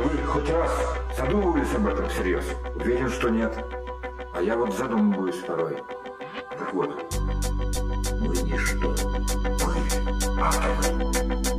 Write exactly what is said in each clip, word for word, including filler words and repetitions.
Вы хоть раз задумывались об этом всерьез? Уверен, что нет. А я вот задумываюсь порой. Так вот, мы ничто. Мы атомы.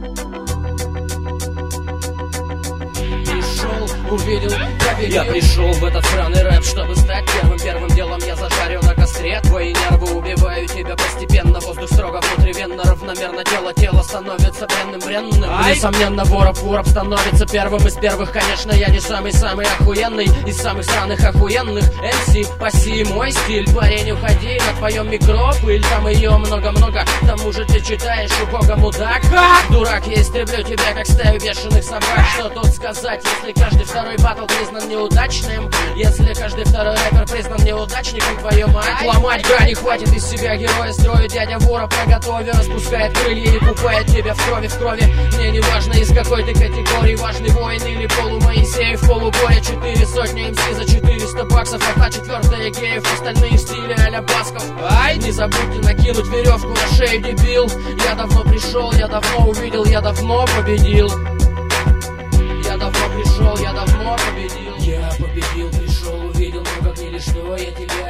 Пришел, увидел, победил. Я пришел в этот сраный рэп, чтобы стать первым. Первым делом я зажарю на костре твои нервы, убиваю тебя постепенно. Воздух строго внутривенно, равномерно тело, тело становится бренным, бренным. Несомненно, вороб, вороб становится первым из первых. Конечно, я не самый-самый охуенный из самых странных охуенных. эм си, паси мой стиль. Парень, уходи, на твоем микро пыль. Там ее много-много, к тому же ты читаешь у бога мудак. Дурак, я истреблю тебя, как стаю бешеных собак. Что тут сказать, если каждый второй батл признан неудачным? Если каждый второй рэпер признан неудачником, твою мать. Ломать грани, хватит из себя героя строить. Дядя вора наготове, распускает крылья и купает тебя в крови, в крови. Мне не важно, из какой ты категории, важный воин или полумоисеев, полубоя. Четыре сотни эм си за четыреста баксов, одна четвертая геев, остальные в стиле а-ля Басков. Ай, не забудьте накинуть веревку на шею, дебил. Я давно пришел, я давно увидел, я давно победил. Я давно пришел, я давно победил. Я победил, пришел, увидел, но как не лишь что я тебя